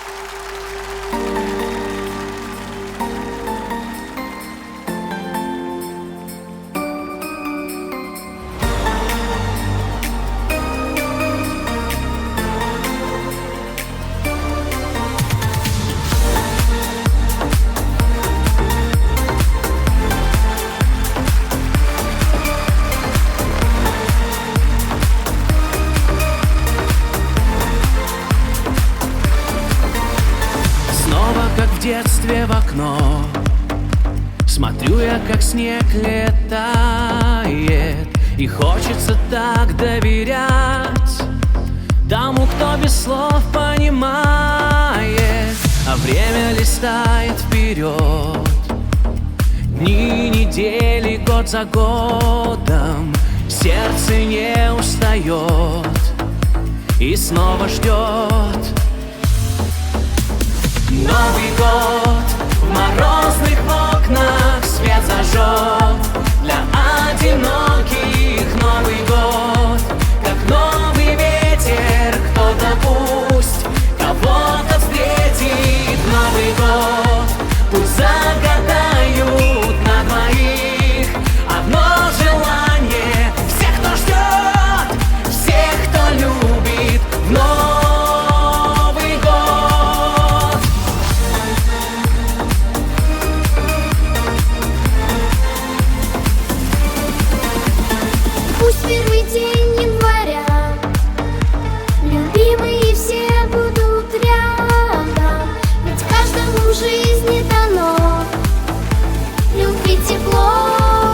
Как в детстве в окно смотрю я, как снег летает, и хочется так доверять тому, кто без слов понимает. А время листает вперед, дни, недели, год за годом. Сердце не устает и снова ждет. Новый год в морозных окнах свет зажег. Для одиноких Новый год, как новый ветер, кто-то пусть кого-то встретит. Новый год пусть загадают на двоих одно желание. Всех, кто ждет, всех, кто любит в Новый год. Пусть первый день января любимые все будут рядом, ведь каждому в жизни дано любить тепло.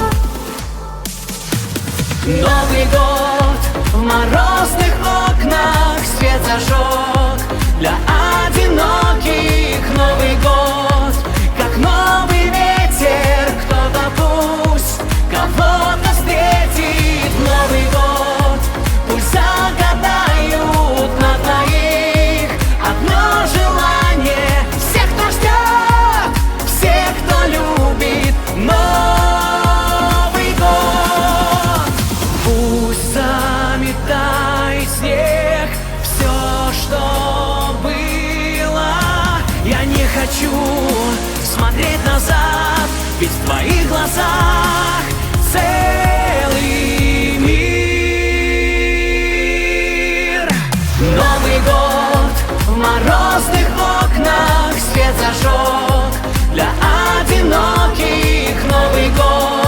Новый год в морозных окнах свет зажег. Для одиноких Новый год, как новый ветер, кто-то пусть кого-то встретит. Новый год пусть загадают на двоих одно желание. Всех, кто ждет, всех, кто любит Новый год. Пусть заметает снег все, что было. Я не хочу смотреть назад, ведь в твоих глазах целый мир. Новый год в морозных окнах свет зажег. Для одиноких Новый год,